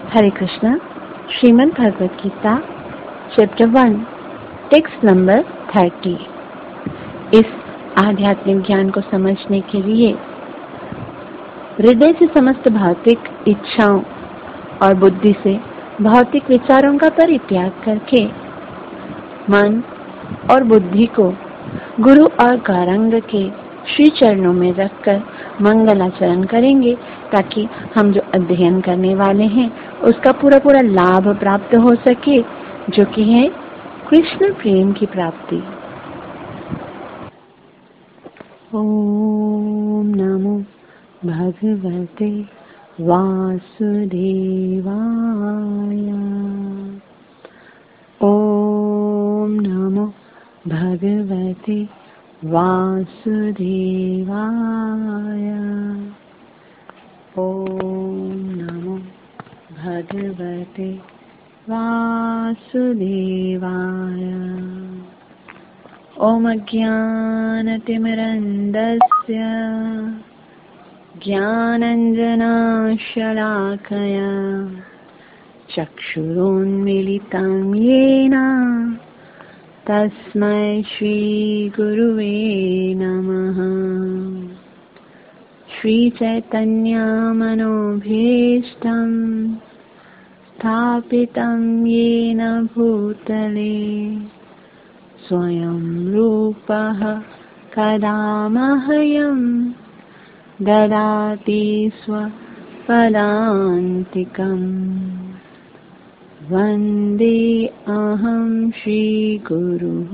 हरे Krishna. Shrimad Bhagavad Gita chapter 1 text number 30। इस आध्यात्मिक ज्ञान को समझने के लिए हृदय से समस्त भौतिक इच्छाओं और बुद्धि से भौतिक विचारों का परित्याग करके मन और बुद्धि को गुरु और गौरांग के श्री चरणों में रखकर मंगलाचरण करेंगे, ताकि हम जो अध्ययन करने वाले हैं उसका पूरा पूरा लाभ प्राप्त हो सके, जो कि है कृष्ण प्रेम की प्राप्ति। ओम नमो भगवते वासुदेवाय। ओम नमो भगवते वासुदेवाय। ओम नमो भगवते वासुदेवाय। ओम अज्ञानतिमिरन्धस्य ज्ञानाञ्जनशलाकया चक्षुरुन्मीलितं येन तस्मै श्रीगुरुवे नमः। श्रीचैतन्यमनोभीष्टं स्थापितं येन भूतले स्वयं रूपः कदा मह्यं ददाति स्वपदान्तिकम्। वन्दे अहं श्रीगुरुः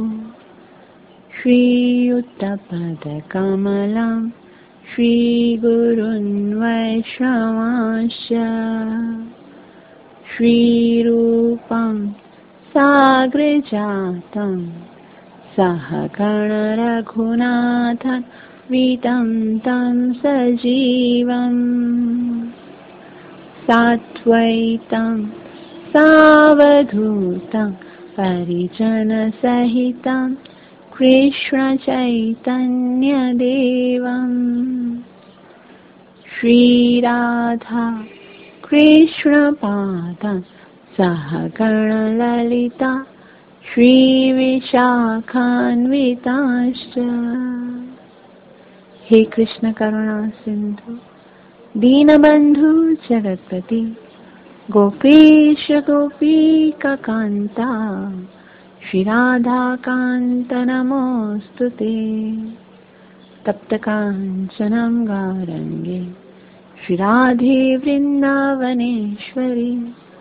श्रीयुतपदकमलं श्रीगुरुन् वैष्णवांश्च श्रीरूपं साग्रजातं सहगण रघुनाथं वितं तं सजीवम् साद्वैतं सावधूतं परिजनसहितं कृष्णचैतन्यदेवम् श्रीराधा कृष्णपादं सहगणललिता श्रीविशाखान्विताश्च। हे कृष्ण करुणा सिंधु दीनबंधु जगत्पति गोपेश गोपीकान्ता श्रीराधाकान्त नमोऽस्तुते। तप्तकाञ्चनं गौरङ्गे श्रीराधे वृन्दावनेश्वरी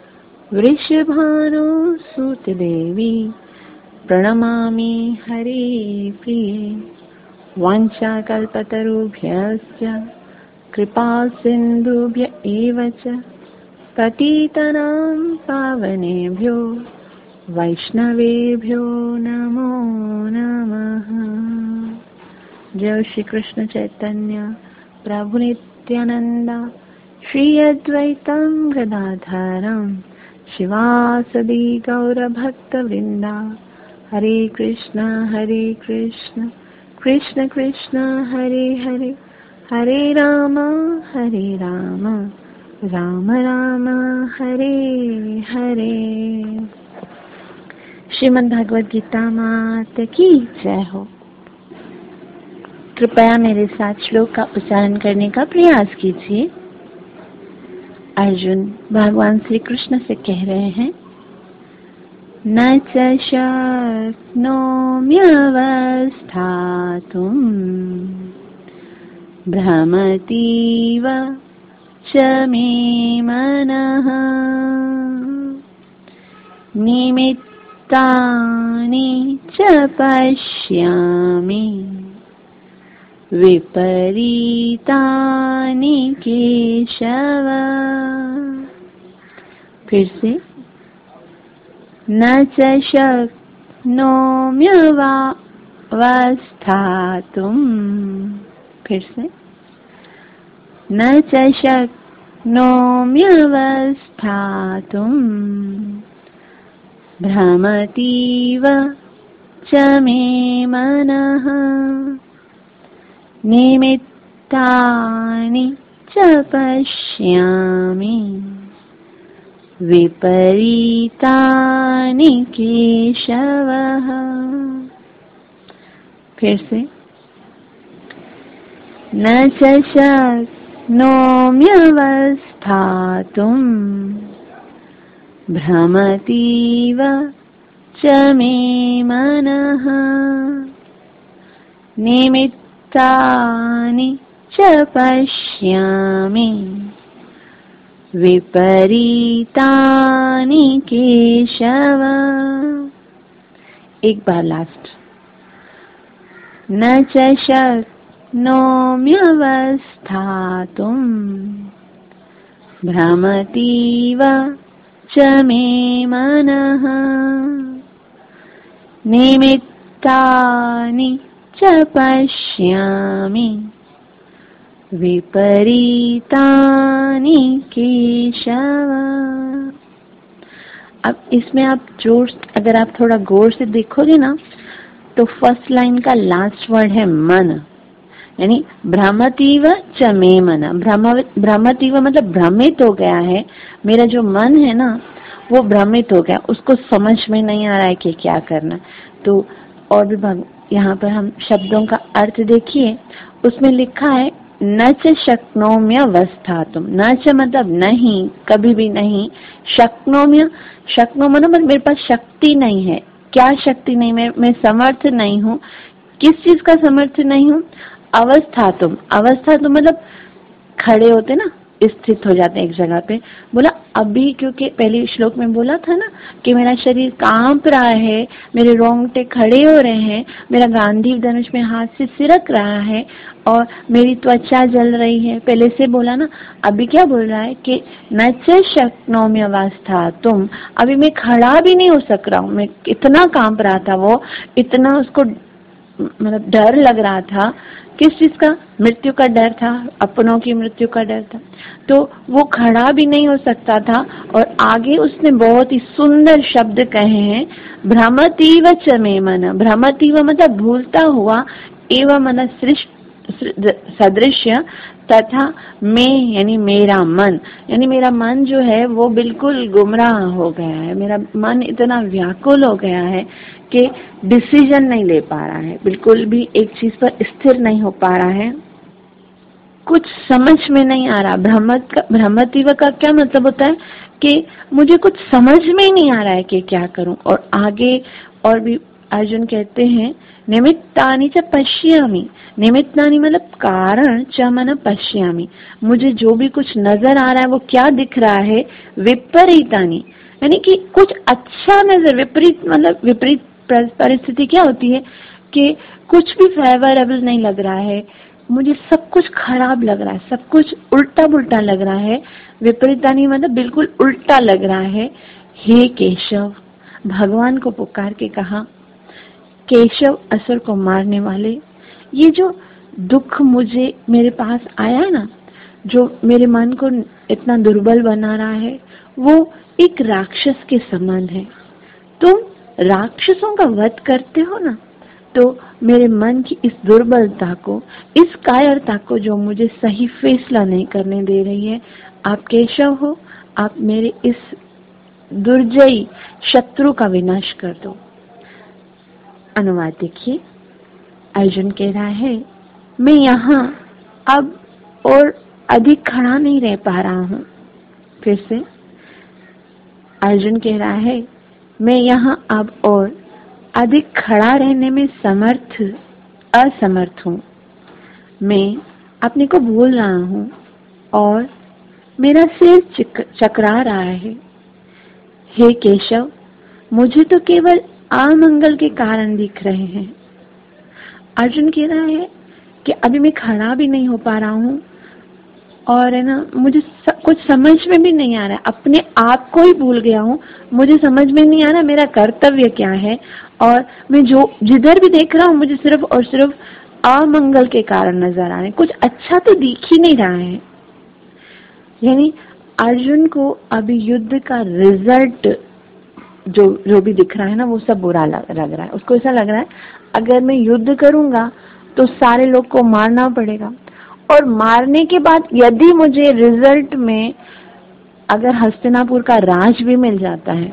वृषभानुसुतदेवी प्रणमामि हरे प्रिये। वाञ्छाकल्पतरुभ्यश्च कृपासिन्धुभ्य एव च पतितानां पावनेभ्यो वैष्णवेभ्यो नमो नमः। जय श्री कृष्ण चैतन्य प्रभु नित्यानंद श्री अद्वैतं गदाधरं शिवासदि गौरभक्तवृंदा। हरे कृष्ण कृष्ण कृष्ण हरे हरे, हरे राम राम राम हरे हरे। श्रीमद् भगवद गीता माता की जय हो। कृपया मेरे साथ श्लोक का उच्चारण करने का प्रयास कीजिए। अर्जुन भगवान श्री कृष्ण से कह रहे हैं, न च शक्नोम्यवस्थातुं भ्रमतीव च मे मनः निमित्तानि च पश्यामि विपरीतानि केशव। फिर से, न च शक्नोम्यवस्थातुं, फिर से, न च शक्नोम्यवस्थातुं भ्रमतीव च मे मनः निमित्तानि च पश्यामि विपरीतानि केशवः। फिर से, न च शक्नोम्यवस्थातुम् भ्रमतीव च मे मनः, निमित्तानि च पश्यामि विपरीतानि केशव। एक बार लास्ट। न च शक्नोम्यवस्थातुम् भ्रमतीव च मे मनः, निमित्तानि च पश्यामि विपरीतानि केशव। अब इसमें आप अगर आप थोड़ा गौर से देखोगे ना, तो फर्स्ट लाइन का लास्ट वर्ड है मन, यानी भ्रमतीव च मे मन। भ्रमतीव मतलब भ्रमित हो गया है, मेरा जो मन है ना वो भ्रमित हो गया, उसको समझ में नहीं आ रहा है कि क्या करना। तो और भी यहाँ पर हम शब्दों का अर्थ देखिए, उसमें लिखा है न च शक्नोम्यवस्थातुम्। न च मतलब नहीं, कभी भी नहीं। शक्नोम्य, शक्नो मतलब मेरे पास शक्ति नहीं है। क्या शक्ति नहीं? मैं समर्थ नहीं हूँ। किस चीज का समर्थ नहीं हूँ? अवस्थातुम्। अवस्थातुम् मतलब खड़े होते ना, स्थित हो जाते हैं एक जगह पे। बोला अभी, क्योंकि पहले श्लोक में बोला था ना कि मेरा शरीर कांप रहा है, मेरे रोंगटे खड़े हो रहे हैं, मेरा गांधी धनुष में हाथ से सिरक रहा है और मेरी त्वचा जल रही है। पहले से बोला ना, अभी क्या बोल रहा है कि न च शक्नोम्यवस्थातुम्। अभी मैं खड़ा भी नहीं हो सक रहा हूँ। मैं इतना कांप रहा था, वो इतना उसको मतलब डर लग रहा था। किस चीज का? मृत्यु का डर था, अपनों की मृत्यु का डर था। तो वो खड़ा भी नहीं हो सकता था। और आगे उसने बहुत ही सुंदर शब्द कहे हैं, भ्रमतीव च मे मन। भ्रमतीव मतलब भूलता हुआ, एवं मन सदृश्य, तथा मैं यानी मेरा मन, यानी मेरा मन जो है वो बिल्कुल गुमराह हो गया है। मेरा मन इतना व्याकुल हो गया है कि डिसीजन नहीं ले पा रहा है, बिल्कुल भी एक चीज पर स्थिर नहीं हो पा रहा है, कुछ समझ में नहीं आ रहा। भ्रमतीव का क्या मतलब होता है कि मुझे कुछ समझ में ही नहीं आ रहा है कि क्या करूं। और आगे और भी अर्जुन कहते हैं, निमित्तानि च पश्यामि। निमित्तानि मतलब कारण, च मन पश्यामि, मुझे जो भी कुछ नजर आ रहा है वो क्या दिख रहा है? विपरीतानि, यानी कि कुछ अच्छा नजर, विपरीत मतलब विपरीत परिस्थिति क्या होती है कि कुछ भी फेवरेबल नहीं लग रहा है, मुझे सब कुछ खराब लग रहा है, सब कुछ उल्टा पुल्टा लग रहा है। विपरीतानि मतलब बिल्कुल उल्टा लग रहा है। हे केशव, भगवान को पुकार के कहा, केशव असुर को मारने वाले, ये जो दुख मुझे मेरे पास आया है ना, जो मेरे मन को इतना दुर्बल बना रहा है, वो एक राक्षस के समान है। तुम राक्षसों का वध करते हो ना, तो मेरे मन की इस दुर्बलता को, इस कायरता को जो मुझे सही फैसला नहीं करने दे रही है, आप केशव हो, आप मेरे इस दुर्जयी शत्रु का विनाश कर दो। अनुवाद देखिए, अर्जुन कह रहा है, मैं यहाँ अब और अधिक खड़ा नहीं रह पा रहा हूँ। फिर से अर्जुन कह रहा है, मैं यहाँ अब और अधिक खड़ा रहने में असमर्थ हूँ। मैं अपने को भूल रहा हूँ और मेरा सिर चकरा रहा है। हे केशव, मुझे तो केवल अमंगल के कारण दिख रहे हैं। अर्जुन कह रहा है कि अभी मैं खड़ा भी नहीं हो पा रहा हूँ और है ना, मुझे कुछ समझ में भी नहीं आ रहा है, अपने आप को ही भूल गया हूँ। मुझे समझ में नहीं आ रहा मेरा कर्तव्य क्या है, और मैं जिधर भी देख रहा हूँ मुझे सिर्फ और सिर्फ अमंगल के कारण नजर आ रहे हैं, कुछ अच्छा तो दिख ही नहीं रहा है। यानी अर्जुन को अभी युद्ध का रिजल्ट जो भी दिख रहा है ना, वो सब बुरा लग रहा है। उसको ऐसा लग रहा है अगर मैं युद्ध करूंगा तो सारे लोग को मारना पड़ेगा, और मारने के बाद यदि मुझे रिजल्ट में अगर हस्तिनापुर का राज भी मिल जाता है,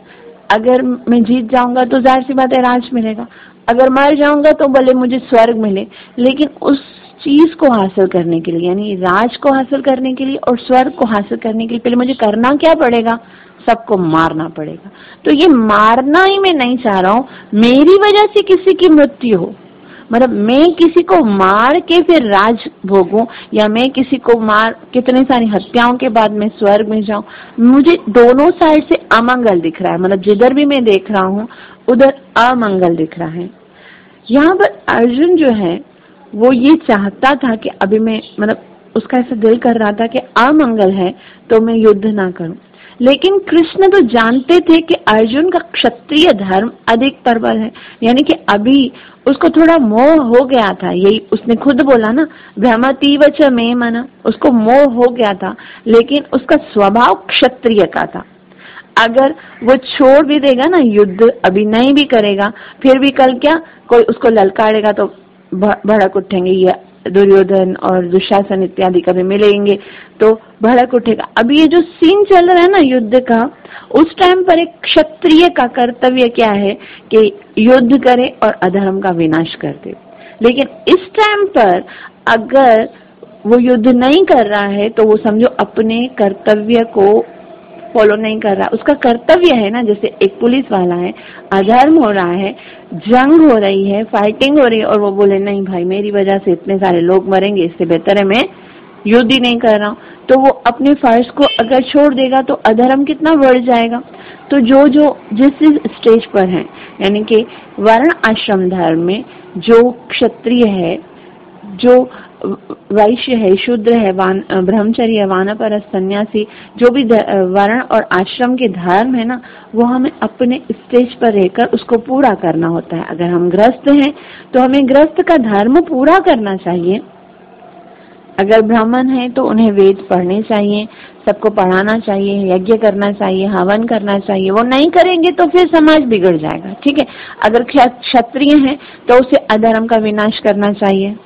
अगर मैं जीत जाऊंगा तो जाहिर सी बात है राज मिलेगा, अगर मर जाऊंगा तो भले मुझे स्वर्ग मिले, लेकिन उस चीज को हासिल करने के लिए, यानी राज को हासिल करने के लिए और स्वर्ग को हासिल करने के लिए पहले मुझे करना क्या पड़ेगा? सबको मारना पड़ेगा। तो ये मारना ही मैं नहीं चाह रहा हूं, मेरी वजह से किसी की मृत्यु हो, मतलब मैं किसी को मार के फिर राज भोगूं, या मैं किसी को मार कितने सारी हत्याओं के बाद मैं स्वर्ग में जाऊं। मुझे दोनों साइड से अमंगल दिख रहा है, मतलब जिधर भी मैं देख रहा हूं उधर अमंगल दिख रहा है। यहाँ पर अर्जुन जो है वो ये चाहता था कि अभी मैं, मतलब उसका ऐसा दिल कर रहा था कि अमंगल है तो मैं युद्ध ना करूं, लेकिन कृष्ण तो जानते थे कि अर्जुन का क्षत्रिय धर्म अधिक प्रबल है, यानी कि अभी उसको थोड़ा मोह हो गया था, यही उसने खुद बोला ना, भ्रमतीव च मे मन, उसको मोह हो गया था, लेकिन उसका स्वभाव क्षत्रिय का था। अगर वो छोड़ भी देगा ना युद्ध, अभी नहीं भी करेगा, फिर भी कल क्या कोई उसको ललकारेगा तो भड़क उठेंगे, ये दुर्योधन और दुशासन इत्यादि कभी मिलेंगे तो भड़क उठेगा। अभी ये जो सीन चल रहा है ना युद्ध का, उस टाइम पर एक क्षत्रिय का कर्तव्य क्या है कि युद्ध करे और अधर्म का विनाश कर दे। लेकिन इस टाइम पर अगर वो युद्ध नहीं कर रहा है तो वो समझो अपने कर्तव्य को फॉलो नहीं कर रहा। उसका कर्तव्य है ना, जैसे एक पुलिस वाला है, अधर्म हो रहा है, जंग हो रही है, फाइटिंग हो रही है, और वो बोले नहीं भाई मेरी वजह से इतने सारे लोग मरेंगे, इससे बेहतर है मैं युद्ध ही नहीं कर रहा हूँ, तो वो अपने फर्ज को अगर छोड़ देगा तो अधर्म कितना बढ़ जाएगा। तो जो जो जिस स्टेज पर है, यानी कि वर्ण आश्रम धर्म में जो क्षत्रिय है, जो वैश्य है, शूद्र है, ब्रह्मचर्य, वानप्रस्थ, सन्यासी, जो भी वर्ण और आश्रम के धर्म है ना, वो हमें अपने स्टेज पर रहकर उसको पूरा करना होता है। अगर हम गृहस्थ हैं तो हमें गृहस्थ का धर्म पूरा करना चाहिए। अगर ब्राह्मण है तो उन्हें वेद पढ़ने चाहिए, सबको पढ़ाना चाहिए, यज्ञ करना चाहिए, हवन करना चाहिए। वो नहीं करेंगे तो फिर समाज बिगड़ जाएगा, ठीक है। अगर क्षत्रिय है तो उसे अधर्म का विनाश करना चाहिए,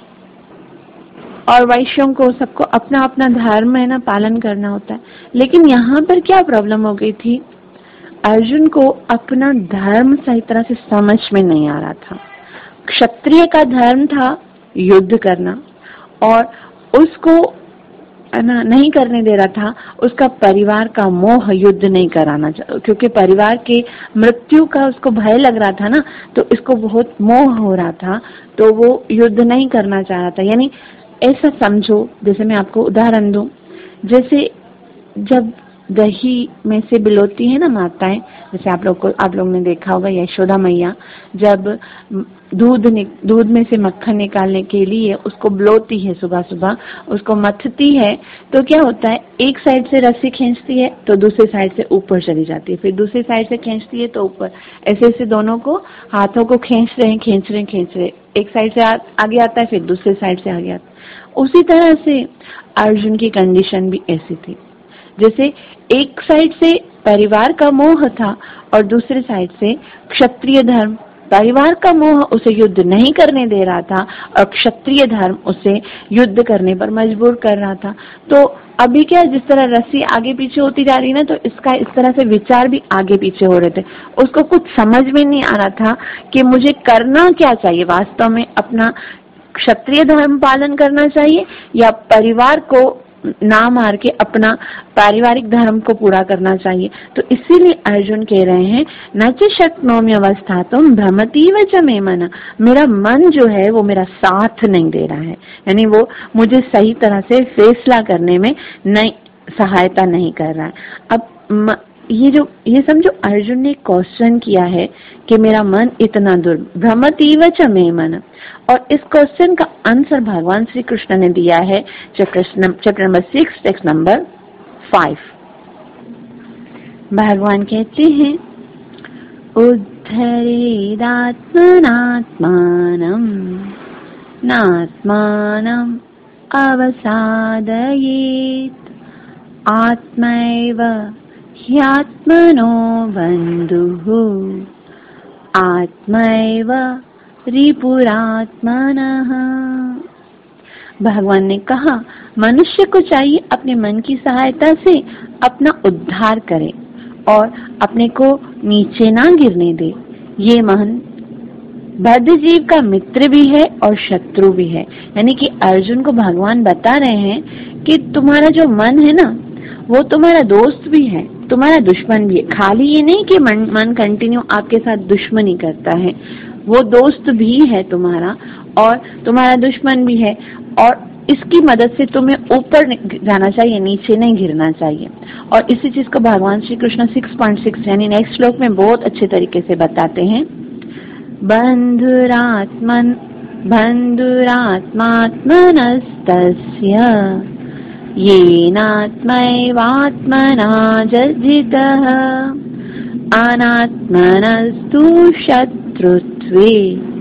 और वैश्यों को सबको अपना अपना धर्म है ना पालन करना होता है। लेकिन यहाँ पर क्या प्रॉब्लम हो गई थी, अर्जुन को अपना धर्म सही तरह से समझ में नहीं आ रहा था। क्षत्रिय का धर्म था युद्ध करना, और उसको ना नहीं करने दे रहा था उसका परिवार का मोह, युद्ध नहीं कराना, क्योंकि परिवार के मृत्यु का उसको भय लग रहा था ना, तो इसको बहुत मोह हो रहा था, तो वो युद्ध नहीं करना चाह रहा था। यानी ऐसा समझो, जैसे मैं आपको उदाहरण दूं, जैसे जब दही में से बिलोती है ना माताएं, जैसे आप लोग ने देखा होगा यशोदा मैया जब दूध में से मक्खन निकालने के लिए उसको बिलोती है, सुबह सुबह उसको मथती है, तो क्या होता है, एक साइड से रस्सी खींचती है तो दूसरी साइड से ऊपर चली जाती है, फिर दूसरी साइड से खींचती है तो ऊपर, ऐसे ऐसे दोनों को हाथों को खींच रहे, एक साइड से आगे आता है फिर दूसरी साइड से आगे आता है। उसी तरह से अर्जुन की कंडीशन भी ऐसी थी, जैसे एक साइड से परिवार का मोह था और दूसरी साइड से क्षत्रिय धर्म। परिवार का मोह उसे युद्ध नहीं करने दे रहा था और क्षत्रिय धर्म उसे युद्ध करने पर मजबूर कर रहा था। तो अभी क्या, जिस तरह रस्सी आगे पीछे होती जा रही ना, तो इसका इस तरह से विचार भी आगे पीछे हो रहे थे। उसको कुछ समझ में नहीं आ रहा था कि मुझे करना क्या चाहिए, वास्तव में अपना क्षत्रिय धर्म पालन करना चाहिए या परिवार को ना मार के अपना पारिवारिक धर्म को पूरा करना चाहिए। तो इसीलिए अर्जुन कह रहे हैं न च शक्नोमि अवस्थातुम भ्रमतीव च मे मन, मेरा मन जो है वो मेरा साथ नहीं दे रहा है, यानी वो मुझे सही तरह से फैसला करने में नहीं सहायता नहीं कर रहा है। अब ये समझो अर्जुन ने क्वेश्चन किया है कि मेरा मन इतना भ्रमतीव च मे मन, और इस क्वेश्चन का आंसर भगवान श्री कृष्ण ने दिया है चैप्टर नंबर 6 टेक्स्ट नंबर 5। भगवान कहते हैं उद्धरेदात्मनात्मानं नात्मानं अवसादयेत् आत्मैव ह्यात्मनो बन्धुः आत्मैव रिपुरात्मनः। भगवान ने कहा मनुष्य को चाहिए अपने मन की सहायता से अपना उद्धार करे और अपने को नीचे ना गिरने दे। ये मन बद्ध जीव का मित्र भी है और शत्रु भी है। यानी कि अर्जुन को भगवान बता रहे हैं कि तुम्हारा जो मन है ना, वो तुम्हारा दोस्त भी है, तुम्हारा दुश्मन भी है। खाली ये नहीं कि मन कंटिन्यू आपके साथ दुश्मनी करता है, वो दोस्त भी है तुम्हारा और तुम्हारा दुश्मन भी है, और इसकी मदद से तुम्हें ऊपर जाना चाहिए, नीचे नहीं गिरना चाहिए। और इसी चीज को भगवान श्री कृष्ण 6.6 यानी नेक्स्ट श्लोक में बहुत अच्छे तरीके से बताते हैं। बंधुरात्मात्मनस्तस्य येनात्मैवात्मना जितः अनात्मनस्तु शत्रुत्वे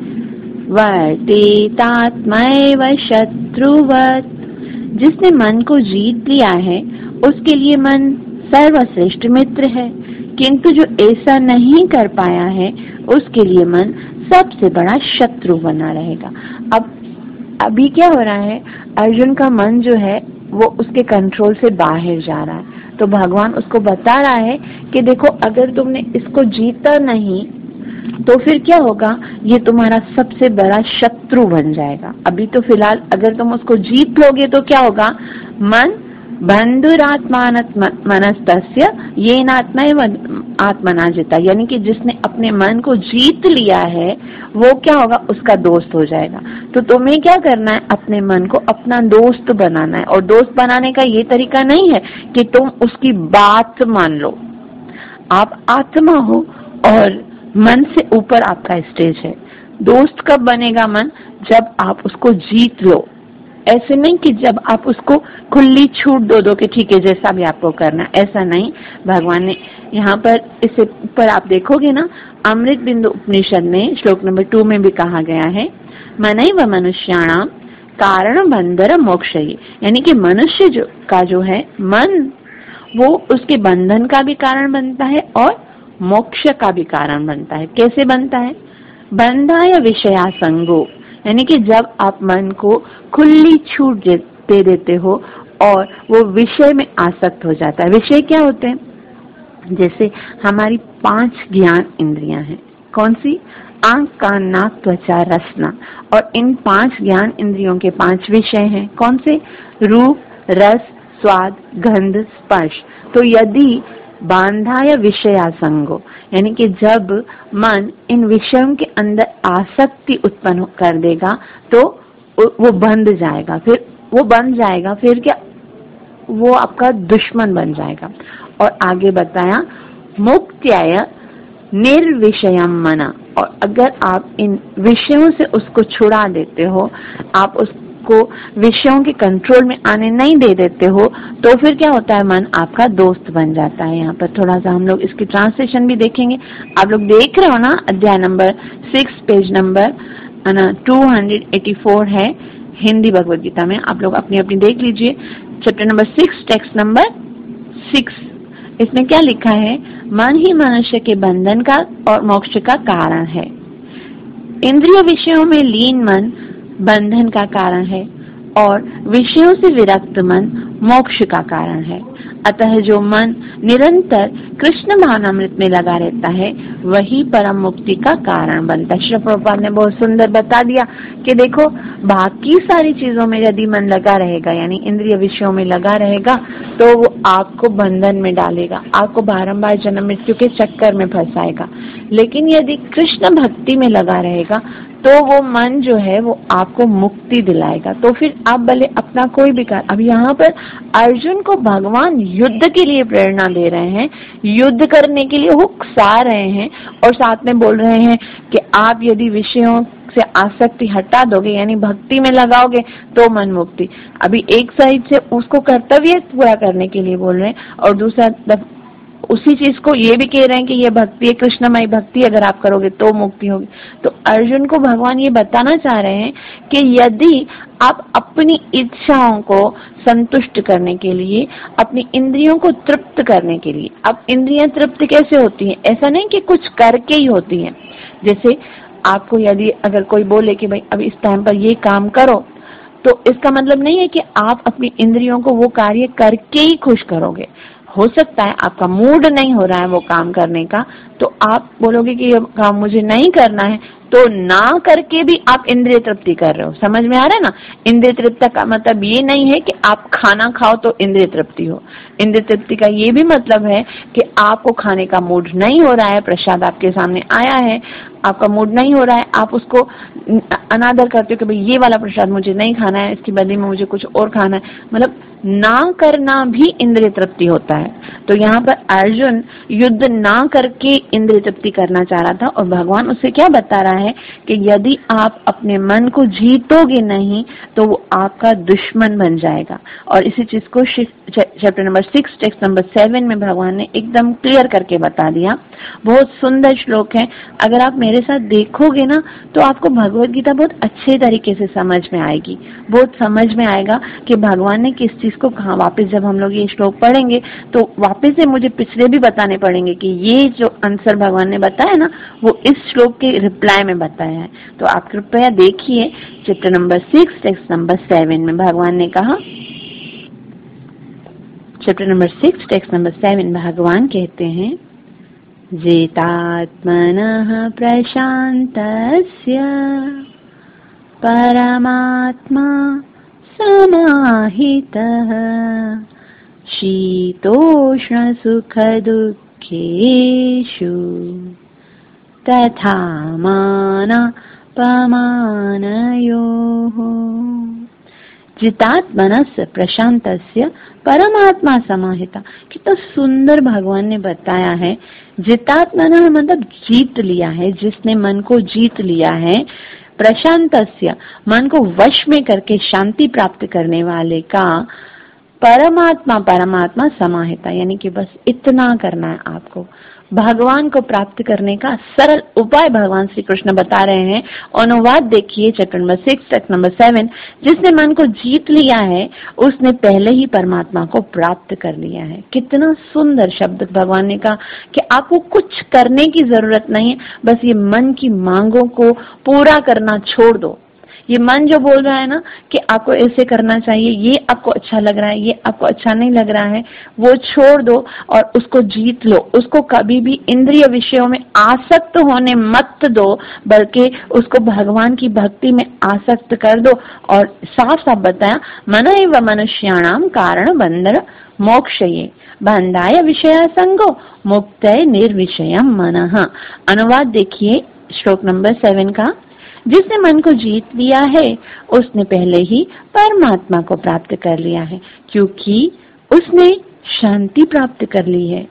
वर्तेतात्मैव शत्रुवत्। जिसने मन को जीत लिया है उसके लिए मन सर्वश्रेष्ठ मित्र है, किंतु जो ऐसा नहीं कर पाया है उसके लिए मन सबसे बड़ा शत्रु बना रहेगा। अब अभी क्या हो रहा है, अर्जुन का मन जो है वो उसके कंट्रोल से बाहर जा रहा है, तो भगवान उसको बता रहा है कि देखो अगर तुमने इसको जीता नहीं तो फिर क्या होगा, ये तुम्हारा सबसे बड़ा शत्रु बन जाएगा। अभी तो फिलहाल अगर तुम उसको जीत लोगे तो क्या होगा, मन बंधुरात्मानस्तस्य येनात्मैव आत्मना जिता, यानी कि जिसने अपने मन को जीत लिया है वो क्या होगा, उसका दोस्त हो जाएगा। तो तुम्हें क्या करना है, अपने मन को अपना दोस्त बनाना है। और दोस्त बनाने का ये तरीका नहीं है कि तुम उसकी बात मान लो, आप आत्मा हो और मन से ऊपर आपका स्टेज है। दोस्त कब बनेगा मन, जब आप उसको जीत लो। ऐसे नहीं कि जब आप उसको खुली छूट दो कि ठीक है जैसा भी आपको करना, ऐसा नहीं। भगवान ने यहाँ पर इससे ऊपर आप देखोगे ना, अमृत बिंदु उपनिषद में श्लोक नंबर 2 में भी कहा गया है, मनैव मनुष्याणाम कारण बंधर मोक्षये, यानी कि मनुष्य का जो है मन, वो उसके बंधन का भी कारण बनता है और मोक्ष का भी कारण बनता है। कैसे बनता है, बंधाय विषयासंगो, यानी कि जब आप मन को खुली छूट दे देते हो और वो विषय में आसक्त हो जाता है। विषय क्या होते हैं, जैसे हमारी 5 ज्ञान इंद्रियां हैं। कौन सी, आंख कान नाक त्वचा रसना, और इन 5 ज्ञान इंद्रियों के 5 विषय हैं। कौन से, रूप रस स्वाद गंध स्पर्श। तो यदि बांधाय विषयासंगो, यानी कि जब मन इन विषयों के अंदर आसक्ति उत्पन्न कर देगा तो वो बंध जाएगा। फिर वो बंध जाएगा, फिर क्या, वो आपका दुश्मन बन जाएगा। और आगे बताया मुक्त्याय निर्विषयम मना, और अगर आप इन विषयों से उसको छुड़ा देते हो, आप उसको विषयों के कंट्रोल में आने नहीं दे देते हो, तो फिर क्या होता है, मन आपका दोस्त बन जाता है। यहाँ पर थोड़ा सा हम लोग इसकी ट्रांसलेशन भी देखेंगे। आप लोग देख रहे हो ना, अध्याय नंबर 6 पेज नंबर 284 है हिंदी भगवद गीता में। आप लोग अपनी अपनी देख लीजिए, चैप्टर नंबर 6 टेक्स्ट नंबर 6। इसमें क्या लिखा है, मन ही मनुष्य के बंधन का और मोक्ष का कारण है। इंद्रिय विषयों में लीन मन बंधन का कारण है और विषयों से विरक्त मन मोक्ष का कारण है। अतः जो मन निरंतर कृष्ण भावनामृत में लगा रहता है वही परम मुक्ति का कारण बनता है। श्री प्रभुपाद ने बहुत सुंदर बता दिया कि देखो बाकी सारी चीजों में यदि मन लगा रहेगा, यानी इंद्रिय विषयों में लगा रहेगा, तो वो आपको बंधन में डालेगा, आपको बारंबार जन्म मृत्यु के चक्कर में फंसाएगा। लेकिन यदि कृष्ण भक्ति में लगा रहेगा तो वो मन जो है वो आपको मुक्ति दिलाएगा। तो फिर आप भले अपना कोई भी कार्य, अब यहाँ पर अर्जुन को भगवान युद्ध के लिए प्रेरणा दे रहे हैं, युद्ध करने के लिए उकसा रहे हैं, और साथ में बोल रहे हैं कि आप यदि विषयों से आसक्ति हटा दोगे, यानी भक्ति में लगाओगे, तो मन मुक्ति। अभी एक साइड से उसको कर्तव्य पूरा करने के लिए बोल रहे हैं, और दूसरा उसी चीज को ये भी कह रहे हैं कि ये भक्ति है, कृष्णमय भक्ति अगर आप करोगे तो मुक्ति होगी। तो अर्जुन को भगवान ये बताना चाह रहे हैं कि यदि आप अपनी इच्छाओं को संतुष्ट करने के लिए, अपनी इंद्रियों को तृप्त करने के लिए, अब इंद्रियां तृप्त कैसे होती हैं, ऐसा नहीं कि कुछ करके ही होती हैं। जैसे आपको यदि अगर कोई बोले कि भाई अब इस टाइम पर ये काम करो, तो इसका मतलब नहीं है कि आप अपनी इंद्रियों को वो कार्य करके ही खुश करोगे। हो सकता है आपका मूड नहीं हो रहा है वो काम करने का, तो आप बोलोगे कि ये काम मुझे नहीं करना है, तो ना करके भी आप इंद्रिय तृप्ति कर रहे हो। समझ में आ रहा है ना? इंद्रिय तृप्ति का मतलब ये नहीं है कि आप खाना खाओ तो इंद्रिय तृप्ति हो। इंद्रिय तृप्ति का ये भी मतलब है कि आपको खाने का मूड नहीं हो रहा है, प्रसाद आपके सामने आया है, आपका मूड नहीं हो रहा है, आप उसको अनादर करते हो कि भाई ये वाला प्रसाद मुझे नहीं खाना है, इसकी बदले में मुझे कुछ और खाना है। मतलब ना करना भी इंद्रिय तृप्ति होता है। तो यहाँ पर अर्जुन युद्ध ना करके इंद्रिय तृप्ति करना चाह रहा था, और भगवान उससे क्या बता रहा है कि यदि आप अपने मन को जीतोगे नहीं तो वो आपका दुश्मन बन जाएगा। और इसी चीज को चैप्टर नंबर 6 टेक्स्ट नंबर 7 में भगवान ने एकदम क्लियर करके बता दिया। बहुत सुंदर श्लोक है, अगर आप मेरे साथ देखोगे ना तो आपको भगवत गीता बहुत अच्छे तरीके से समझ में आएगी, बहुत समझ में आएगा कि भगवान ने किस चीज को कहा। वापस जब हम लोग ये श्लोक पढ़ेंगे तो वापस से मुझे पिछले भी बताने पड़ेंगे कि ये जो आंसर भगवान ने बताया ना वो इस श्लोक के रिप्लाई में बताया है। तो आप कृपया देखिए चैप्टर नंबर 6 टेक्स्ट नंबर 7 में भगवान ने कहा, चैप्टर नंबर 6 टेक्स्ट नंबर 7 भगवान कहते हैं, जितात्मनः प्रशान्तस्य परमात्मा समाहितः शीतोष्ण सुख दुःखेषु तथा मानापमानयोः। जितात्मनस्य प्रशान्तस्य परमात्मा समाहिता। कितना सुंदर भगवान ने बताया है। जितात्मना मतलब जीत लिया है, जिसने मन को जीत लिया है। प्रशान्तस्य मन को वश में करके शांति प्राप्त करने वाले का परमात्मा, परमात्मा समाहिता, यानी कि बस इतना करना है आपको। भगवान को प्राप्त करने का सरल उपाय भगवान श्री कृष्ण बता रहे हैं। अनुवाद देखिए चैप्टर नंबर 6 टेक्स्ट नंबर 7, जिसने मन को जीत लिया है उसने पहले ही परमात्मा को प्राप्त कर लिया है। कितना सुंदर शब्द भगवान ने कहा कि आपको कुछ करने की जरूरत नहीं है, बस ये मन की मांगों को पूरा करना छोड़ दो। ये मन जो बोल रहा है ना कि आपको ऐसे करना चाहिए, ये आपको अच्छा लग रहा है, ये आपको अच्छा नहीं लग रहा है, वो छोड़ दो और उसको जीत लो। उसको कभी भी इंद्रिय विषयों में आसक्त होने मत दो, बल्कि उसको भगवान की भक्ति में आसक्त कर दो। और साफ साफ बताया, मन एव मनुष्याणाम कारण बंधन मोक्षये बंधाय विषय संगो मुक्तये निर्विषयम मनः। अनुवाद देखिए श्लोक नंबर 7 का, जिसने मन को जीत लिया है उसने पहले ही परमात्मा को प्राप्त कर लिया है, क्योंकि उसने शांति प्राप्त कर ली है।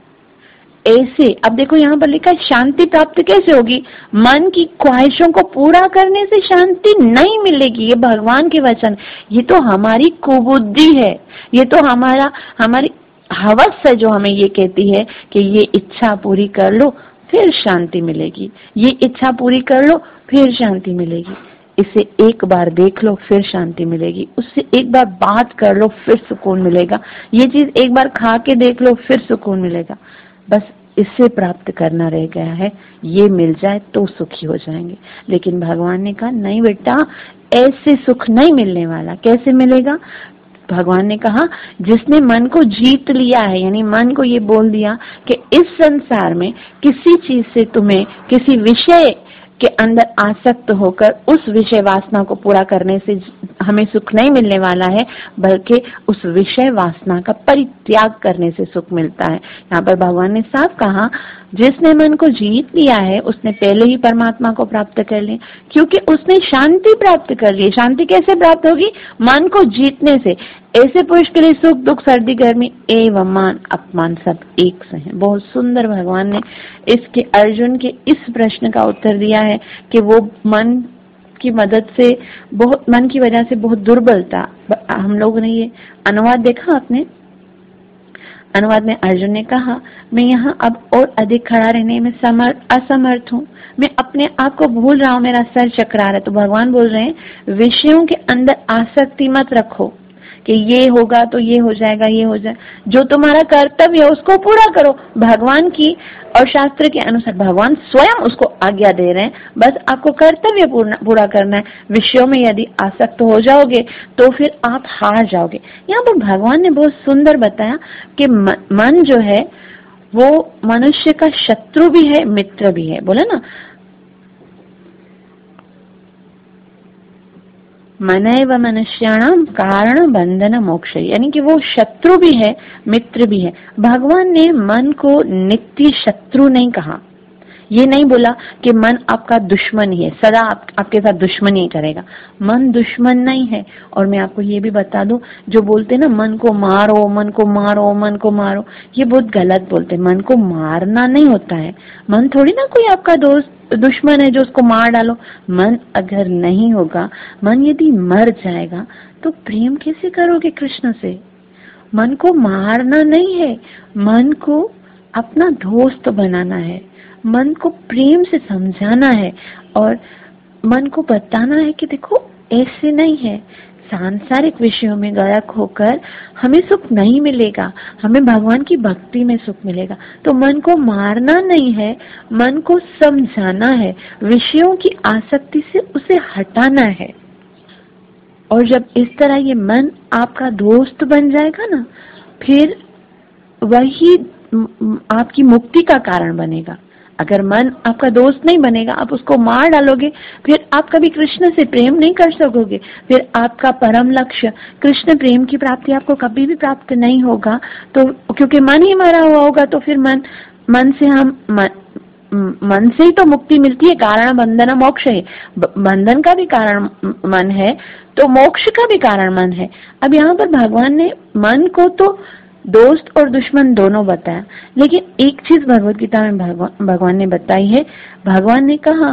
ऐसे अब देखो यहाँ पर लिखा है शांति प्राप्त कैसे होगी? मन की ख्वाहिशों को पूरा करने से शांति नहीं मिलेगी। ये भगवान के वचन, ये तो हमारी कुबुद्धि है, ये तो हमारी हवस है जो हमें ये कहती है कि ये इच्छा पूरी कर लो फिर शांति मिलेगी, ये इच्छा पूरी कर लो फिर शांति मिलेगी, इसे एक बार देख लो फिर शांति मिलेगी, उससे एक बार बात कर लो फिर सुकून मिलेगा, ये चीज एक बार खा के देख लो फिर सुकून मिलेगा। बस इससे प्राप्त करना रह गया है, ये मिल जाए तो सुखी हो जाएंगे। लेकिन भगवान ने कहा नहीं बेटा, ऐसे सुख नहीं मिलने वाला। कैसे मिलेगा? भगवान ने कहा जिसने मन को जीत लिया है, यानी मन को ये बोल दिया कि इस संसार में किसी चीज से तुम्हें किसी विषय के अंदर आसक्त होकर उस विषय वासना को पूरा करने से हमें सुख नहीं मिलने वाला है, बल्कि उस विषय वासना का परित्याग करने से सुख मिलता है। यहाँ पर भगवान ने साफ कहा जिसने मन को जीत लिया है उसने पहले ही परमात्मा को प्राप्त कर लिया, क्योंकि उसने शांति प्राप्त कर ली। शांति कैसे प्राप्त होगी? मन को जीतने से। ऐसे पुरुष के लिए सुख दुख सर्दी गर्मी एवं मान अपमान सब एक से हैं। बहुत सुंदर भगवान ने इसके अर्जुन के इस प्रश्न का उत्तर दिया है कि वो मन की मदद से बहुत, मन की वजह से बहुत दुर्बल था। हम लोगों ने ये अनुवाद देखा आपने? अनुवाद में अर्जुन ने कहा मैं यहाँ अब और अधिक खड़ा रहने में असमर्थ हूँ, मैं अपने आप को भूल रहा हूँ, मेरा सर चकरा रहा है। तो भगवान बोल रहे हैं विषयों के अंदर आसक्ति मत रखो, कि ये होगा तो ये हो जाएगा, ये हो जाए। जो तुम्हारा कर्तव्य है उसको पूरा करो भगवान की और शास्त्र के अनुसार। भगवान स्वयं उसको आज्ञा दे रहे हैं, बस आपको कर्तव्य पूरा करना है। विषयों में यदि आसक्त हो जाओगे तो फिर आप हार जाओगे। यहाँ पर भगवान ने बहुत सुंदर बताया कि मन जो है वो मनुष्य का शत्रु भी है, मित्र भी है। बोले ना, मनैव मनुष्याणाम कारण बंधन मोक्ष, यानी कि वो शत्रु भी है, मित्र भी है। भगवान ने मन को नित्य शत्रु नहीं कहा। ये नहीं बोला कि मन आपका दुश्मन ही है, सदा आपके साथ दुश्मनी करेगा। मन दुश्मन नहीं है। और मैं आपको ये भी बता दूं, जो बोलते ना मन को मारो, मन को मारो, मन को मारो, ये बहुत गलत बोलते। मन को मारना नहीं होता है। मन थोड़ी ना कोई आपका दोस्त दुश्मन है जो उसको मार डालो। मन अगर नहीं होगा, मन यदि मर जाएगा तो प्रेम कैसे करोगे कृष्ण से? मन को मारना नहीं है, मन को अपना दोस्त बनाना है, मन को प्रेम से समझाना है और मन को बताना है कि देखो ऐसे नहीं है। सांसारिक विषयों में गायक होकर हमें सुख नहीं मिलेगा, हमें भगवान की भक्ति में सुख मिलेगा। तो मन को मारना नहीं है, मन को समझाना है, विषयों की आसक्ति से उसे हटाना है। और जब इस तरह ये मन आपका दोस्त बन जाएगा ना, फिर वही आपकी मुक्ति का कारण बनेगा। अगर मन आपका दोस्त नहीं बनेगा, आप उसको मार डालोगे, फिर आप कभी कृष्ण से प्रेम नहीं कर सकोगे। फिर आपका परम लक्ष्य कृष्ण प्रेम की प्राप्ति आपको कभी भी प्राप्त नहीं होगा। तो क्योंकि मन ही मरा हुआ होगा, तो फिर मन से ही तो मुक्ति मिलती है। कारण बंधन मोक्ष है, बंधन का भी कारण मन है तो मोक्ष का भी कारण मन है। अब यहाँ पर भगवान ने मन को तो दोस्त और दुश्मन दोनों बताया, लेकिन एक चीज भगवत गीता में भगवान ने बताई है। भगवान ने कहा,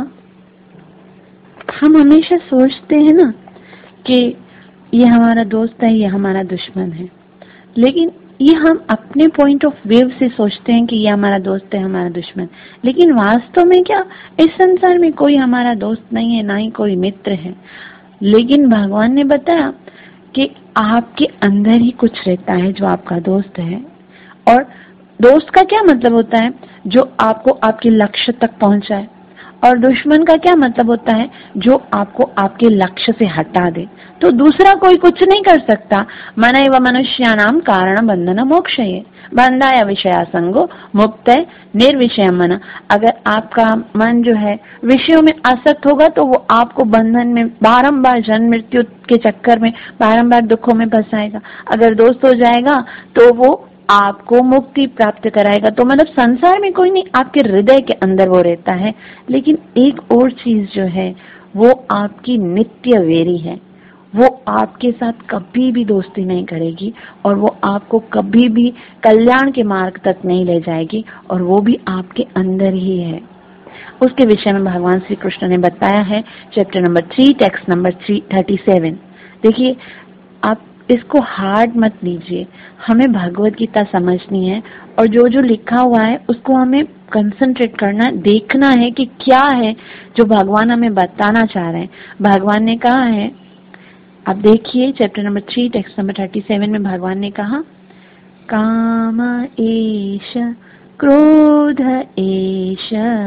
हम हमेशा सोचते हैं ना कि ये हमारा दोस्त है, ये हमारा दुश्मन है, लेकिन ये हम अपने पॉइंट ऑफ व्यू से सोचते हैं कि ये हमारा दोस्त है, हमारा दुश्मन। लेकिन वास्तव में क्या, इस संसार में कोई हमारा दोस्त नहीं है, ना ही कोई मित्र है। लेकिन भगवान ने बताया कि आपके अंदर ही कुछ रहता है जो आपका दोस्त है। और दोस्त का क्या मतलब होता है? जो आपको आपके लक्ष्य तक पहुंचाए। और दुश्मन का क्या मतलब होता है? जो आपको आपके लक्ष्य से हटा दे। तो दूसरा कोई कुछ नहीं कर सकता। मनैव मनुष्याणाम कारण बंधन मोक्ष है, बंधाया विषया संगो मुक्त है निर्विषय मन। अगर आपका मन जो है विषयों में आसक्त होगा तो वो आपको बंधन में बारंबार जन्म मृत्यु के चक्कर में बारंबार दुखों में फंसाएगा। अगर दोस्त हो जाएगा तो वो आपको मुक्ति प्राप्त कराएगा। तो मतलब संसार में कोई नहीं, आपके हृदय के अंदर वो रहता है। लेकिन एक और चीज जो है वो आपकी नित्य वेरी है, वो आपके साथ कभी भी दोस्ती नहीं करेगी और वो आपको कभी भी कल्याण के मार्ग तक नहीं ले जाएगी, और वो भी आपके अंदर ही है। उसके विषय में भगवान श्री कृष्ण ने बताया है, चैप्टर नंबर 3 टेक्स्ट नंबर 37। देखिए, आप इसको हार्ड मत लीजिए। हमें भगवत गीता समझनी है और जो जो लिखा हुआ है उसको हमें कंसंट्रेट करना, देखना है कि क्या है जो भगवान हमें बताना चाह रहे हैं। भगवान ने कहा है, आप देखिए चैप्टर नंबर 3 टेक्स्ट नंबर 37 में भगवान ने कहा, काम एष क्रोध एष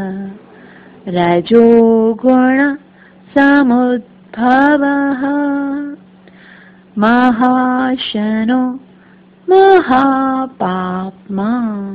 रजोगुण समुद्भवः महाशनो महापाप्मा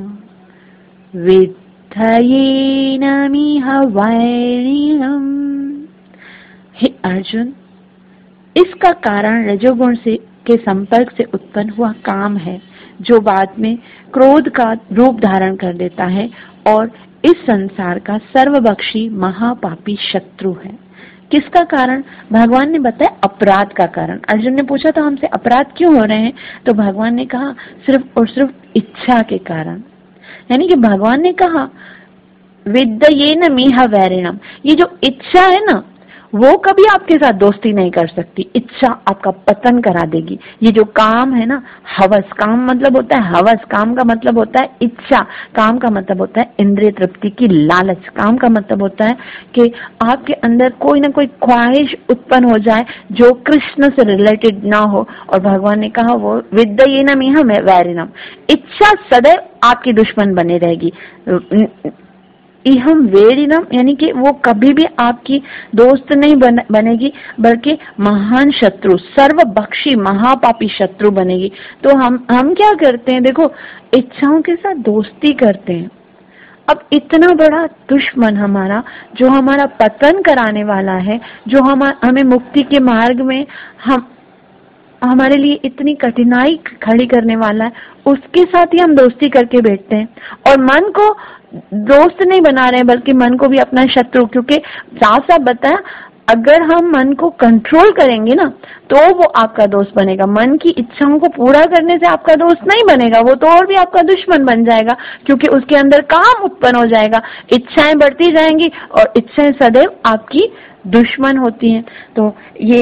विद्धयेनमिह वैरिणम्। हे अर्जुन, इसका कारण रजोगुण से के संपर्क से उत्पन्न हुआ काम है, जो बाद में क्रोध का रूप धारण कर देता है और इस संसार का सर्वभक्षी महापापी शत्रु है। किसका कारण? भगवान ने बताया अपराध का कारण। अर्जुन ने पूछा था हमसे अपराध क्यों हो रहे हैं, तो भगवान ने कहा सिर्फ और सिर्फ इच्छा के कारण। यानी कि भगवान ने कहा विद्येन मिह वैरिणम, ये जो इच्छा है ना वो कभी आपके साथ दोस्ती नहीं कर सकती। इच्छा आपका पतन करा देगी। ये जो काम है ना, हवस, काम मतलब होता है हवस, काम का मतलब होता है इच्छा, काम का मतलब होता है इंद्रिय तृप्ति की लालच, काम का मतलब होता है कि आपके अंदर कोई ना कोई ख्वाहिश उत्पन्न हो जाए जो कृष्ण से रिलेटेड ना हो। और भगवान ने कहा वो विद्येनम इह वैरिणम, इच्छा सदैव आपकी दुश्मन बनी रहेगी। इहम वेरिनम यानी कि वो कभी भी आपकी दोस्त नहीं बनेगी, बल्कि महान शत्रु, सर्वभक्षी महापापी शत्रु बनेगी। तो हम क्या करते हैं, देखो इच्छाओं के साथ दोस्ती करते हैं। अब इतना बड़ा दुश्मन हमारा, जो हमारा पतन कराने वाला है, जो हमें मुक्ति के मार्ग में हमारे लिए इतनी कठिनाई खड़ी करने वाला है, उसके साथ ही हम दोस्ती करके बैठते हैं और मन को दोस्त नहीं बना रहे हैं, बल्कि मन को भी अपना शत्रु। क्योंकि साफ साफ बताया, अगर हम मन को कंट्रोल करेंगे ना तो वो आपका दोस्त बनेगा। मन की इच्छाओं को पूरा करने से आपका दोस्त नहीं बनेगा, वो तो और भी आपका दुश्मन बन जाएगा, क्योंकि उसके अंदर काम उत्पन्न हो जाएगा, इच्छाएं बढ़ती जाएंगी और इच्छाएं सदैव आपकी दुश्मन होती हैं। तो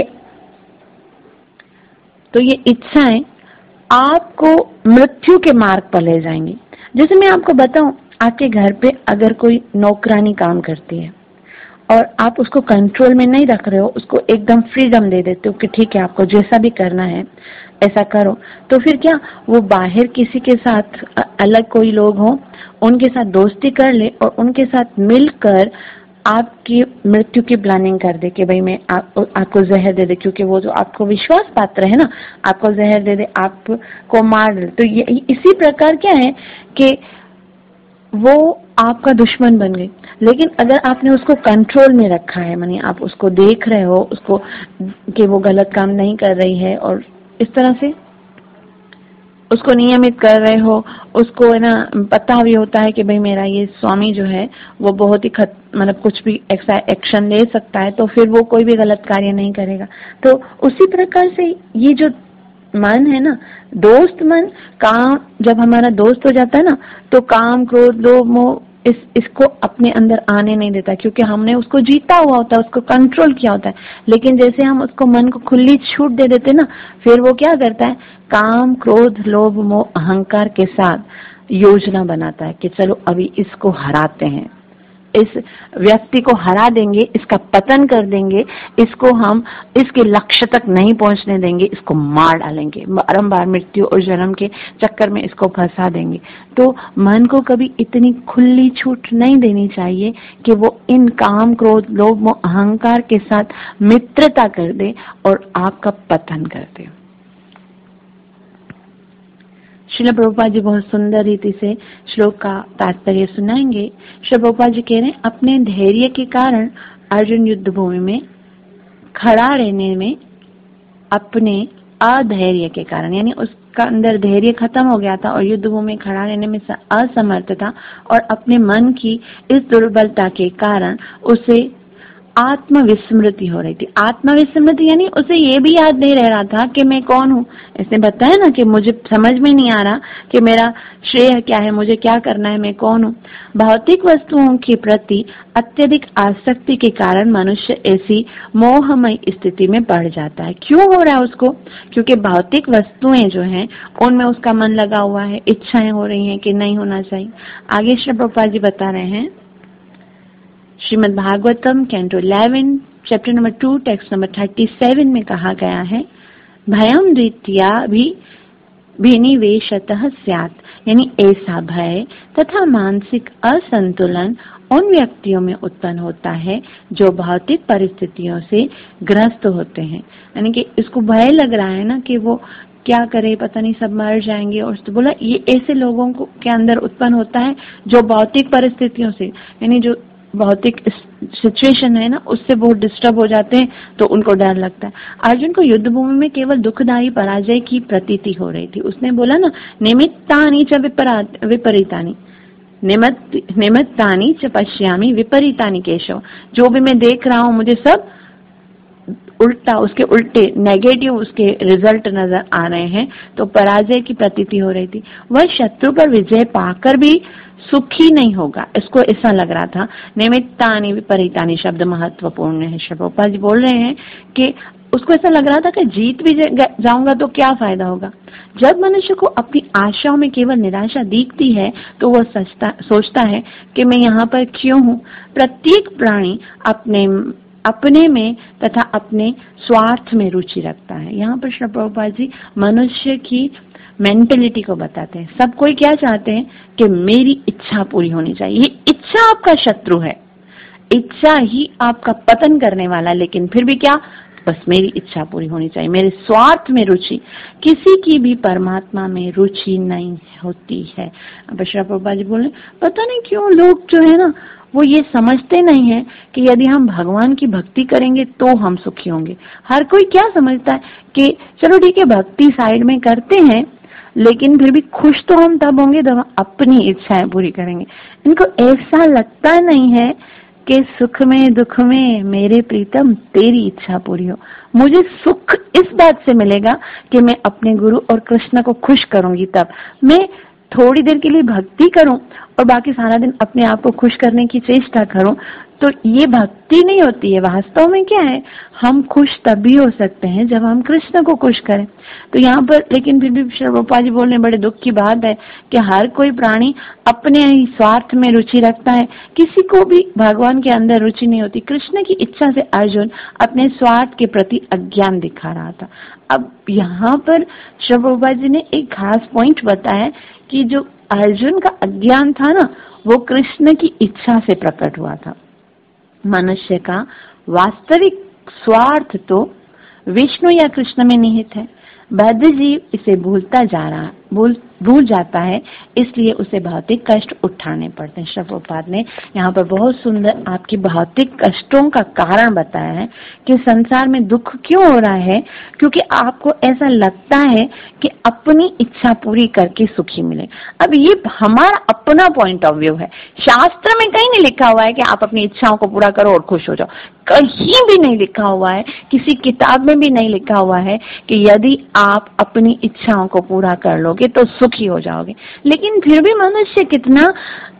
ये इच्छाएं आपको मृत्यु के मार्ग पर ले जाएंगी। जैसे मैं आपको बताऊं, आपके घर पे अगर कोई नौकरानी काम करती है और आप उसको कंट्रोल में नहीं रख रहे हो, उसको एकदम फ्रीडम दे देते हो कि ठीक है आपको जैसा भी करना है ऐसा करो, तो फिर क्या वो बाहर किसी के साथ अलग कोई लोग हो, उनके साथ दोस्ती कर ले और उनके साथ मिलकर आपकी मृत्यु की प्लानिंग कर दे कि भाई मैं आपको जहर दे दे, क्योंकि वो जो आपको विश्वास पात्र है ना, आपको जहर दे दे, आपको मार दे। तो ये इसी प्रकार क्या है कि वो आपका दुश्मन बन गई। लेकिन अगर आपने उसको कंट्रोल में रखा है, मानी आप उसको देख रहे हो, उसको कि वो गलत काम नहीं कर रही है और इस तरह से उसको नियमित कर रहे हो, उसको है ना पता भी होता है कि भाई मेरा ये स्वामी जो है वो बहुत ही मतलब कुछ भी एक्शन ले सकता है, तो फिर वो कोई भी गलत कार्य नहीं करेगा। तो उसी प्रकार से ये जो मन है ना, दोस्त मन, काम जब हमारा दोस्त हो जाता है ना, तो काम क्रोध लोभ मोह इसको अपने अंदर आने नहीं देता, क्योंकि हमने उसको जीता हुआ होता है, उसको कंट्रोल किया होता है। लेकिन जैसे हम उसको मन को खुली छूट दे देते ना, फिर वो क्या करता है, काम क्रोध लोभ मोह अहंकार के साथ योजना बनाता है कि चलो अभी इसको हराते हैं, इस व्यक्ति को हरा देंगे, इसका पतन कर देंगे, इसको हम इसके लक्ष्य तक नहीं पहुंचने देंगे, इसको मार डालेंगे, बारंबार मृत्यु और जन्म के चक्कर में इसको फंसा देंगे। तो मन को कभी इतनी खुली छूट नहीं देनी चाहिए कि वो इन काम क्रोध लोभ मोह अहंकार के साथ मित्रता कर दे और आपका पतन कर दे। श्रील प्रभुपाद जी बहुत सुंदर रीति से श्लोक का तात्पर्य सुनाएंगे। श्री प्रभुपाद जी कह रहे हैं, अपने धैर्य के कारण अर्जुन युद्ध भूमि में खड़ा रहने में, अपने अधैर्य के कारण, यानी उसका अंदर धैर्य खत्म हो गया था और युद्ध भूमि में खड़ा रहने में असमर्थ था, और अपने मन की इस दुर्बलता के कारण उसे आत्मविस्मृति हो रही थी। आत्मविस्मृति यानी उसे ये भी याद नहीं रह रहा था कि मैं कौन हूँ। इसने बताया ना कि मुझे समझ में नहीं आ रहा कि मेरा श्रेय क्या है, मुझे क्या करना है, मैं कौन हूँ। भौतिक वस्तुओं के प्रति अत्यधिक आसक्ति के कारण मनुष्य ऐसी मोहमय स्थिति में पड़ जाता है। क्यों हो रहा है उसको? क्योंकि भौतिक वस्तुएं जो हैं उनमें उसका मन लगा हुआ है, इच्छाएं हो रही हैं कि नहीं होना चाहिए। आगे श्री प्रभुपाद जी बता रहे हैं, Shrimad Bhagavatam canto 11 chapter number 2 text number 37 में कहा गया है, भयम द्वितीया भी विनिवेशतः स्यात्, यानी ऐसा भय तथा मानसिक असंतुलन उन व्यक्तियों में उत्पन्न होता है जो भौतिक परिस्थितियों से ग्रस्त होते हैं। यानी कि इसको भय लग रहा है ना कि वो क्या करे, पता नहीं सब मर जाएंगे। और तो बोला ये ऐसे लोगों को के अंदर उत्पन्न होता है जो भौतिक परिस्थितियों से, यानी जो भौतिक सिचुएशन है ना, उससे बहुत डिस्टर्ब हो जाते हैं, तो उनको डर लगता है। अर्जुन को युद्ध भूमि में केवल दुखदायी पराजय की प्रतीति हो रही थी। उसने बोला ना, निमित्तानि च विपरीतानि, निमित्तानि च पश्यामि विपरीतानि केशव, जो भी मैं देख रहा हूँ मुझे सब उल्टा, उसके उल्टे नेगेटिव उसके रिजल्ट नजर आ रहे हैं, तो पराजय की प्रतीति हो रही थी। वह शत्रु पर विजय पाकर भी सुखी नहीं होगा, इसको ऐसा लग रहा था। निमित्तानि विपरीतानि शब्द महत्वपूर्ण है। प्रभुपाद जी बोल रहे हैं कि उसको ऐसा लग रहा था कि जीत भी जाऊंगा तो क्या फायदा होगा। जब मनुष्य को अपनी आशाओं में केवल निराशा दिखती है तो वह सोचता है कि मैं यहाँ पर क्यों हूँ। प्रत्येक प्राणी अपने में तथा अपने स्वार्थ में रुचि रखता है। यहाँ पर श्री प्रभुपाद जी मनुष्य की मेंटेलिटी को बताते हैं। सब कोई क्या चाहते हैं कि मेरी इच्छा पूरी होनी चाहिए। ये इच्छा आपका शत्रु है, इच्छा ही आपका पतन करने वाला, लेकिन फिर भी क्या, बस मेरी इच्छा पूरी होनी चाहिए, मेरे स्वार्थ में रुचि। किसी की भी परमात्मा में रुचि नहीं होती है। अब श्री प्रभुपाद जी बोले पता नहीं क्यों लोग जो है ना वो ये समझते नहीं है कि यदि हम भगवान की भक्ति करेंगे तो हम सुखी होंगे। हर कोई क्या समझता है कि चलो ठीक है भक्ति साइड में करते हैं, लेकिन फिर भी खुश तो हम तब होंगे जब हम अपनी इच्छाएं पूरी करेंगे। इनको ऐसा लगता नहीं है कि सुख में दुख में मेरे प्रीतम तेरी इच्छा पूरी हो। मुझे सुख इस बात से मिलेगा कि मैं अपने गुरु और कृष्ण को खुश करूंगी, तब मैं थोड़ी देर के लिए भक्ति करूं और बाकी सारा दिन अपने आप को खुश करने की चेष्टा करूं, तो ये भक्ति नहीं होती है। वास्तव में क्या है, हम खुश तभी हो सकते हैं जब हम कृष्ण को खुश करें। तो यहाँ पर लेकिन फिर भी श्री प्रभुपाद जी बोलने बड़े दुख की बात है कि हर कोई प्राणी अपने ही स्वार्थ में रुचि रखता है, किसी को भी भगवान के अंदर रुचि नहीं होती। कृष्ण की इच्छा से अर्जुन अपने स्वार्थ के प्रति अज्ञान दिखा रहा था। अब यहाँ पर श्री प्रभुपाद जी ने एक खास पॉइंट बताया कि जो अर्जुन का अज्ञान था ना, वो कृष्ण की इच्छा से प्रकट हुआ था। मनुष्य का वास्तविक स्वार्थ तो विष्णु या कृष्ण में निहित है। बद्ध जीव इसे भूल जाता है, इसलिए उसे भौतिक कष्ट उठाने पड़ते हैं। श्री प्रभुपाद ने यहाँ पर बहुत सुंदर आपकी भौतिक कष्टों का कारण बताया है कि संसार में दुख क्यों हो रहा है, क्योंकि आपको ऐसा लगता है कि अपनी इच्छा पूरी करके सुखी मिले। अब ये हमारा अपना पॉइंट ऑफ व्यू है। शास्त्र में कहीं नहीं लिखा हुआ है कि आप अपनी इच्छाओं को पूरा करो और खुश हो जाओ। कहीं भी नहीं लिखा हुआ है, किसी किताब में भी नहीं लिखा हुआ है कि यदि आप अपनी इच्छाओं को पूरा कर लोगे तो सुखी हो जाओगे। लेकिन फिर भी मनुष्य कितना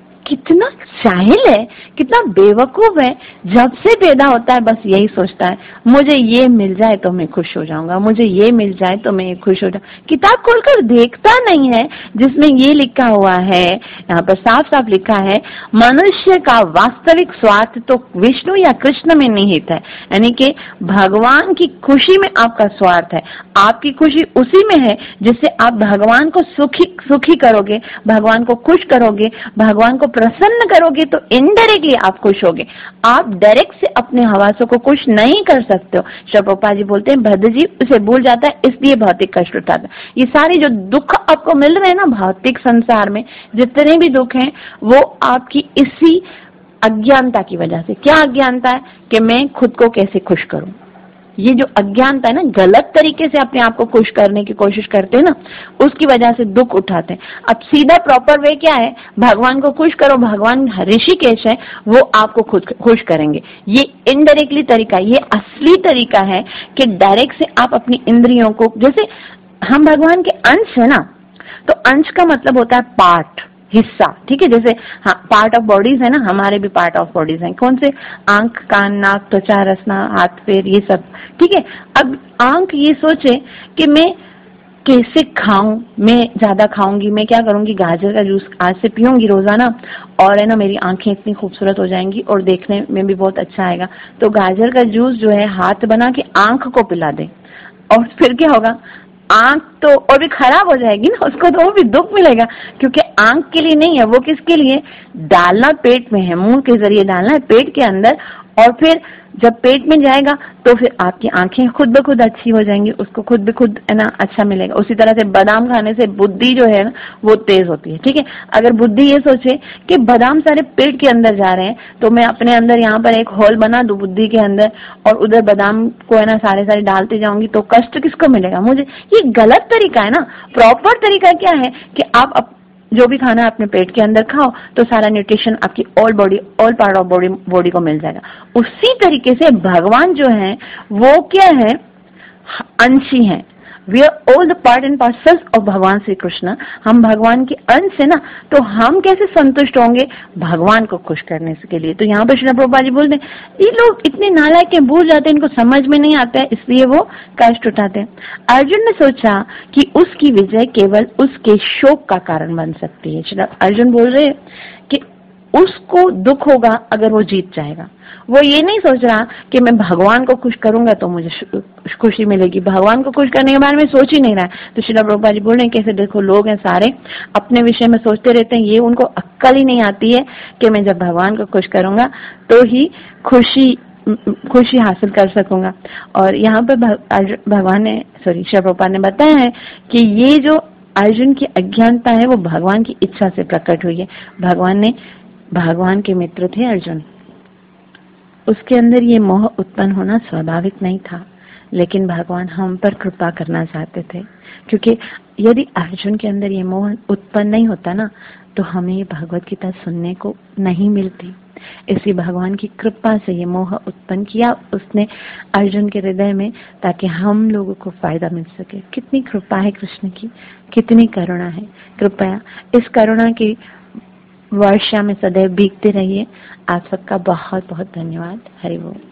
जाहिल है, कितना बेवकूफ है। जब से पैदा होता है बस यही सोचता है मुझे ये मिल जाए तो मैं खुश हो जाऊंगा, मुझे ये मिल जाए तो मैं खुश हो जाऊंगा। किताब खोलकर देखता नहीं है जिसमें ये लिखा हुआ है, यहाँ पर साफ साफ लिखा है मनुष्य का वास्तविक स्वार्थ तो विष्णु या कृष्ण में निहित है। यानी कि भगवान की खुशी में आपका स्वार्थ है। आपकी खुशी उसी में है जिससे आप भगवान को सुखी करोगे, भगवान को खुश करोगे, भगवान को प्रसन्न करोगे तो इनडायरेक्टली आप खुश होगे। आप डायरेक्ट से अपने हवासों को खुश नहीं कर सकते हो। श्री प्रभुपाद जी बोलते हैं बद्ध जीव उसे भूल जाता है, इसलिए भौतिक कष्ट उठाता है। ये सारे जो दुख आपको मिल रहे हैं ना भौतिक संसार में, जितने भी दुख हैं वो आपकी इसी अज्ञानता की वजह से। क्या अज्ञानता है कि मैं खुद को कैसे खुश करूं। ये जो अज्ञानता है ना, गलत तरीके से अपने आप को खुश करने की कोशिश करते हैं ना, उसकी वजह से दुख उठाते हैं। अब सीधा प्रॉपर वे क्या है, भगवान को खुश करो, भगवान ऋषिकेश है, वो आपको खुद खुश करेंगे। ये इनडायरेक्टली तरीका, ये असली तरीका है कि डायरेक्ट से आप अपनी इंद्रियों को, जैसे हम भगवान के अंश है ना, तो अंश का मतलब होता है पार्ट, हिस्सा, ठीक है। जैसे हाँ पार्ट ऑफ बॉडीज है ना, हमारे भी पार्ट ऑफ बॉडीज हैं। कौन से, आंख, कान, नाक, त्वचा, रसना, हाथ, पैर, ये सब, ठीक है। अब आंख ये सोचे कि मैं कैसे खाऊं, मैं ज्यादा खाऊंगी, मैं क्या करूंगी, गाजर का जूस आज से पीऊंगी रोजाना, और है ना मेरी आंखें इतनी खूबसूरत हो जाएंगी और देखने में भी बहुत अच्छा आएगा। तो गाजर का जूस जो है हाथ बना के आंख को पिला दे, और फिर क्या होगा, आंख तो और भी खराब हो जाएगी ना, उसको तो वो भी दुख मिलेगा, क्योंकि आंख के लिए नहीं है, वो किसके लिए, डालना पेट में है, मुंह के जरिए डालना है पेट के अंदर, और फिर जब पेट में जाएगा तो फिर आपकी आंखें खुद ब खुद अच्छी हो जाएंगी, उसको खुद ब खुद है ना अच्छा मिलेगा। उसी तरह से बादाम खाने से बुद्धि जो है ना वो तेज होती है, ठीक है। अगर बुद्धि ये सोचे कि बादाम सारे पेट के अंदर जा रहे हैं तो मैं अपने अंदर यहाँ पर एक होल बना दूं बुद्धि के अंदर, और उधर बादाम को है ना सारे डालते जाऊंगी, तो कष्ट किसको मिलेगा, मुझे। ये गलत तरीका है ना। प्रॉपर तरीका क्या है कि आप जो भी खाना अपने पेट के अंदर खाओ तो सारा न्यूट्रिशन आपकी ऑल पार्ट ऑफ बॉडी को मिल जाएगा। उसी तरीके से भगवान जो है वो क्या है, अंशी है। We are all the part and parcels of भगवान श्री कृष्ण। हम भगवान के अंश है ना, तो हम कैसे संतुष्ट होंगे भगवान को खुश करने के लिए। तो यहाँ पर श्रील प्रभुपाद जी बोलते हैं ये लोग इतने नालायक हैं, भूल जाते हैं, इनको समझ में नहीं आता है, इसलिए वो कष्ट उठाते हैं। अर्जुन ने सोचा कि उसकी विजय केवल उसके शोक का कारण बन सकती है। श्री अर्जुन बोल रहे कि उसको दुख होगा अगर वो जीत जाएगा। वो ये नहीं सोच रहा कि मैं भगवान को खुश करूंगा तो मुझे खुशी मिलेगी, भगवान को खुश करने के बारे में सोच ही नहीं रहा है। तो श्रील प्रभुपाद जी बोल रहे हैं कैसे देखो लोग हैं सारे अपने विषय में सोचते रहते हैं, ये उनको अक्ल ही नहीं आती है कि मैं जब भगवान को खुश करूंगा तो ही खुशी हासिल कर सकूंगा। और यहाँ पर भगवान ने श्रील प्रभुपाद ने बताया है कि ये जो अर्जुन की अज्ञानता है वो भगवान की इच्छा से प्रकट हुई है। भगवान के मित्र थे अर्जुन, उसके अंदर ये मोह उत्पन्न होना स्वाभाविक नहीं था, लेकिन भगवान हम पर कृपा करना चाहते थे, क्योंकि यदि अर्जुन के अंदर ये मोह उत्पन्न नहीं होता ना तो हमें ये भगवत गीता सुनने को नहीं मिलती। इसलिए भगवान की कृपा से ये मोह उत्पन्न किया उसने अर्जुन के हृदय में, ताकि हम लोगों को फायदा मिल सके। कितनी कृपा है कृष्ण की, कितनी करुणा है। कृपया इस करुणा की वर्षा में सदैव भीगते रहिए। आप सबका बहुत बहुत धन्यवाद। हरि बोल।